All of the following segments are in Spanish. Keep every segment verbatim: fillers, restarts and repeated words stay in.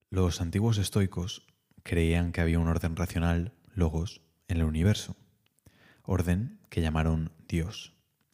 Los antiguos estoicos creían que había un orden racional, logos, en el universo, orden que llamaron Dios.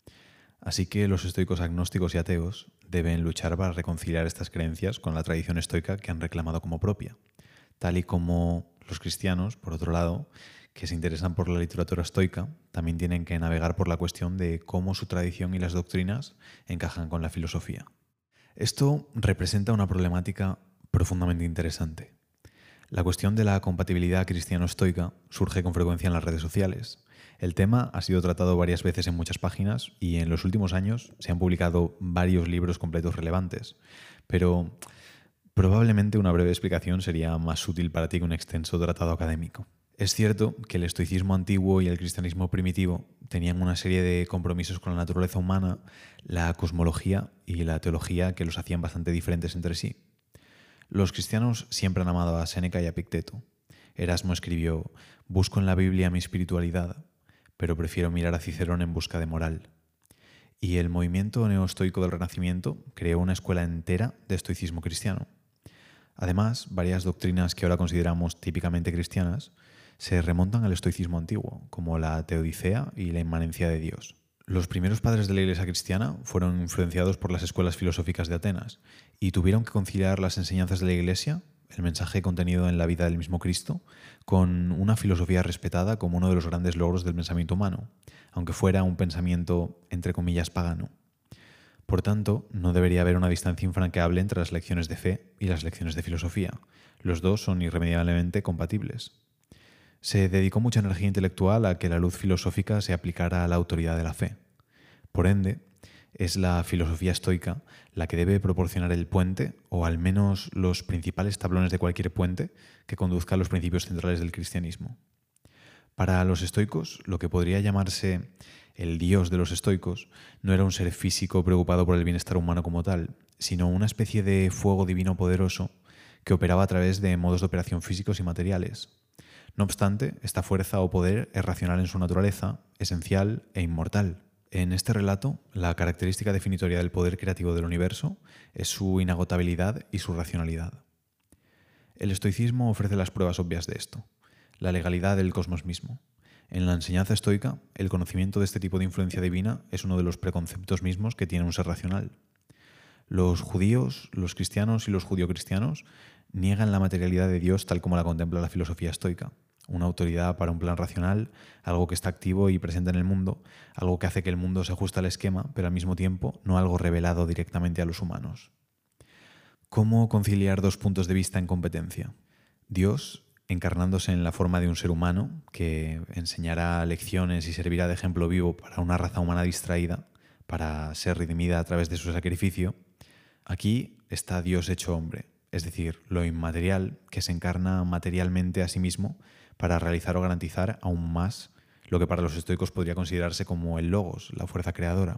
Así que los estoicos agnósticos y ateos deben luchar para reconciliar estas creencias con la tradición estoica que han reclamado como propia, tal y como los cristianos, por otro lado, que se interesan por la literatura estoica, también tienen que navegar por la cuestión de cómo su tradición y las doctrinas encajan con la filosofía. Esto representa una problemática profundamente interesante. La cuestión de la compatibilidad cristiano-estoica surge con frecuencia en las redes sociales. El tema ha sido tratado varias veces en muchas páginas y en los últimos años se han publicado varios libros completos relevantes, pero probablemente una breve explicación sería más útil para ti que un extenso tratado académico. Es cierto que el estoicismo antiguo y el cristianismo primitivo tenían una serie de compromisos con la naturaleza humana, la cosmología y la teología que los hacían bastante diferentes entre sí. Los cristianos siempre han amado a Séneca y a Epicteto. Erasmo escribió: «Busco en la Biblia mi espiritualidad, pero prefiero mirar a Cicerón en busca de moral». Y el movimiento neoestoico del Renacimiento creó una escuela entera de estoicismo cristiano. Además, varias doctrinas que ahora consideramos típicamente cristianas se remontan al estoicismo antiguo, como la teodicea y la inmanencia de Dios. Los primeros padres de la Iglesia cristiana fueron influenciados por las escuelas filosóficas de Atenas y tuvieron que conciliar las enseñanzas de la Iglesia, el mensaje contenido en la vida del mismo Cristo, con una filosofía respetada como uno de los grandes logros del pensamiento humano, aunque fuera un pensamiento, entre comillas, pagano. Por tanto, no debería haber una distancia infranqueable entre las lecciones de fe y las lecciones de filosofía. Los dos son irremediablemente compatibles. Se dedicó mucha energía intelectual a que la luz filosófica se aplicara a la autoridad de la fe. Por ende, es la filosofía estoica la que debe proporcionar el puente, o al menos los principales tablones de cualquier puente, que conduzca a los principios centrales del cristianismo. Para los estoicos, lo que podría llamarse el dios de los estoicos no era un ser físico preocupado por el bienestar humano como tal, sino una especie de fuego divino poderoso que operaba a través de modos de operación físicos y materiales. No obstante, esta fuerza o poder es racional en su naturaleza, esencial e inmortal. En este relato, la característica definitoria del poder creativo del universo es su inagotabilidad y su racionalidad. El estoicismo ofrece las pruebas obvias de esto: la legalidad del cosmos mismo. En la enseñanza estoica, el conocimiento de este tipo de influencia divina es uno de los preconceptos mismos que tiene un ser racional. Los judíos, los cristianos y los judio-cristianos niegan la materialidad de Dios tal como la contempla la filosofía estoica. Una autoridad para un plan racional, algo que está activo y presente en el mundo, algo que hace que el mundo se ajuste al esquema, pero al mismo tiempo no algo revelado directamente a los humanos. ¿Cómo conciliar dos puntos de vista en competencia? Dios, encarnándose en la forma de un ser humano que enseñará lecciones y servirá de ejemplo vivo para una raza humana distraída, para ser redimida a través de su sacrificio. Aquí está Dios hecho hombre, es decir, lo inmaterial que se encarna materialmente a sí mismo para realizar o garantizar aún más lo que para los estoicos podría considerarse como el logos, la fuerza creadora.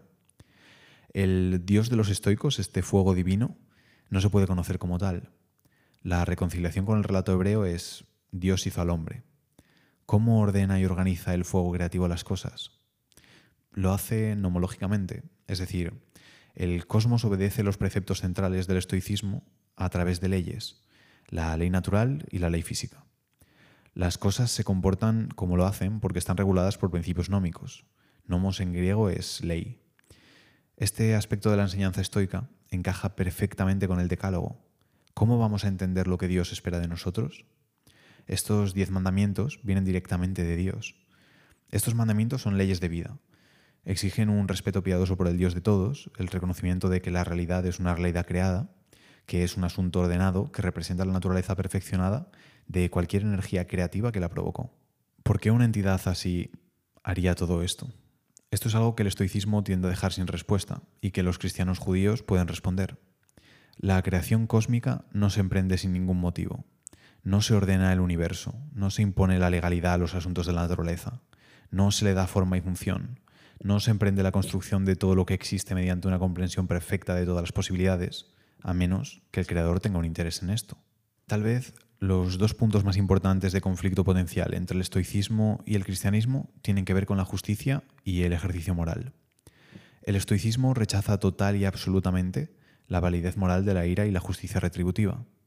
El Dios de los estoicos, este fuego divino, no se puede conocer como tal. La reconciliación con el relato hebreo es: Dios hizo al hombre. ¿Cómo ordena y organiza el fuego creativo las cosas? Lo hace nomológicamente, es decir, el cosmos obedece los preceptos centrales del estoicismo a través de leyes, la ley natural y la ley física. Las cosas se comportan como lo hacen porque están reguladas por principios nómicos. Nomos en griego es ley. Este aspecto de la enseñanza estoica encaja perfectamente con el decálogo. ¿Cómo vamos a entender lo que Dios espera de nosotros? Estos diez mandamientos vienen directamente de Dios. Estos mandamientos son leyes de vida. Exigen un respeto piadoso por el Dios de todos, el reconocimiento de que la realidad es una realidad creada, que es un asunto ordenado que representa la naturaleza perfeccionada de cualquier energía creativa que la provocó. ¿Por qué una entidad así haría todo esto? Esto es algo que el estoicismo tiende a dejar sin respuesta y que los cristianos judíos pueden responder. La creación cósmica no se emprende sin ningún motivo. No se ordena el universo, no se impone la legalidad a los asuntos de la naturaleza, no se le da forma y función, no se emprende la construcción de todo lo que existe mediante una comprensión perfecta de todas las posibilidades, a menos que el creador tenga un interés en esto. Tal vez los dos puntos más importantes de conflicto potencial entre el estoicismo y el cristianismo tienen que ver con la justicia y el ejercicio moral. El estoicismo rechaza total y absolutamente la validez moral de la ira y la justicia retributiva.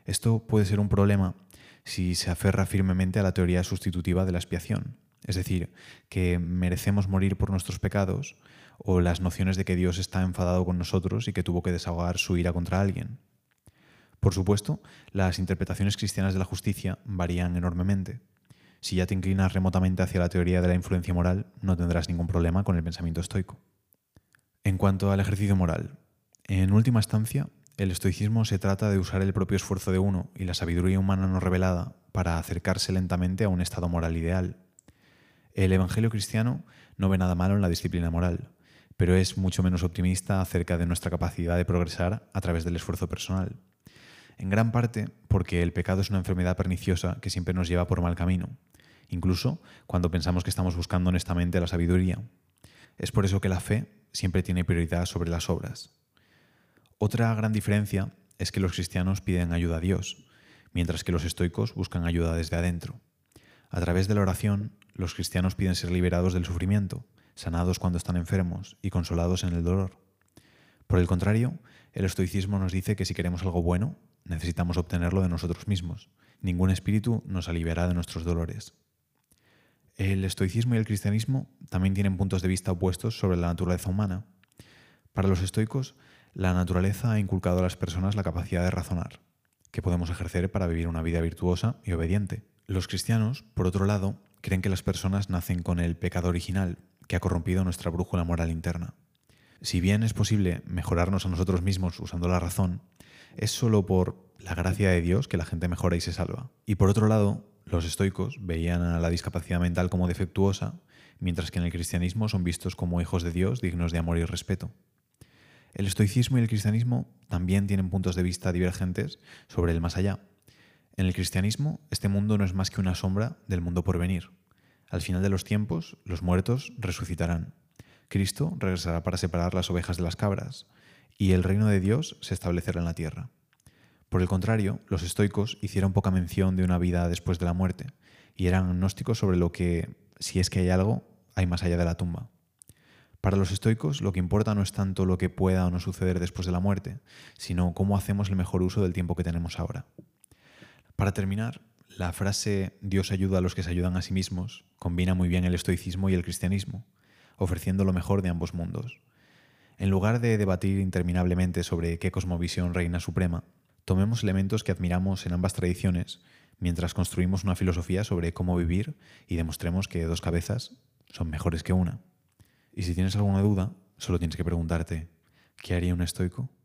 Esto puede ser un problema si se aferra firmemente a la teoría sustitutiva de la expiación, es decir, que merecemos morir por nuestros pecados, o las nociones de que Dios está enfadado con nosotros y que tuvo que desahogar su ira contra alguien. Por supuesto, las interpretaciones cristianas de la justicia varían enormemente. Si ya te inclinas remotamente hacia la teoría de la influencia moral, no tendrás ningún problema con el pensamiento estoico. En cuanto al ejercicio moral, en última instancia, el estoicismo se trata de usar el propio esfuerzo de uno y la sabiduría humana no revelada para acercarse lentamente a un estado moral ideal. El Evangelio cristiano no ve nada malo en la disciplina moral, pero es mucho menos optimista acerca de nuestra capacidad de progresar a través del esfuerzo personal. En gran parte porque el pecado es una enfermedad perniciosa que siempre nos lleva por mal camino, incluso cuando pensamos que estamos buscando honestamente la sabiduría. Es por eso que la fe siempre tiene prioridad sobre las obras. Otra gran diferencia es que los cristianos piden ayuda a Dios, mientras que los estoicos buscan ayuda desde adentro. A través de la oración, los cristianos piden ser liberados del sufrimiento, sanados cuando están enfermos y consolados en el dolor. Por el contrario, el estoicismo nos dice que si queremos algo bueno, necesitamos obtenerlo de nosotros mismos. Ningún espíritu nos aliviará de nuestros dolores. El estoicismo y el cristianismo también tienen puntos de vista opuestos sobre la naturaleza humana. Para los estoicos, la naturaleza ha inculcado a las personas la capacidad de razonar, que podemos ejercer para vivir una vida virtuosa y obediente. Los cristianos, por otro lado, creen que las personas nacen con el pecado original, que ha corrompido nuestra brújula moral interna. Si bien es posible mejorarnos a nosotros mismos usando la razón, es solo por la gracia de Dios que la gente mejora y se salva. Y por otro lado, los estoicos veían a la discapacidad mental como defectuosa, mientras que en el cristianismo son vistos como hijos de Dios dignos de amor y respeto. El estoicismo y el cristianismo también tienen puntos de vista divergentes sobre el más allá. En el cristianismo, este mundo no es más que una sombra del mundo por venir. Al final de los tiempos, los muertos resucitarán. Cristo regresará para separar las ovejas de las cabras, y el reino de Dios se establecerá en la tierra. Por el contrario, los estoicos hicieron poca mención de una vida después de la muerte, y eran agnósticos sobre lo que, si es que hay algo, hay más allá de la tumba. Para los estoicos, lo que importa no es tanto lo que pueda o no suceder después de la muerte, sino cómo hacemos el mejor uso del tiempo que tenemos ahora. Para terminar, la frase «Dios ayuda a los que se ayudan a sí mismos» combina muy bien el estoicismo y el cristianismo, ofreciendo lo mejor de ambos mundos. En lugar de debatir interminablemente sobre qué cosmovisión reina suprema, tomemos elementos que admiramos en ambas tradiciones mientras construimos una filosofía sobre cómo vivir y demostremos que dos cabezas son mejores que una. Y si tienes alguna duda, solo tienes que preguntarte, ¿qué haría un estoico?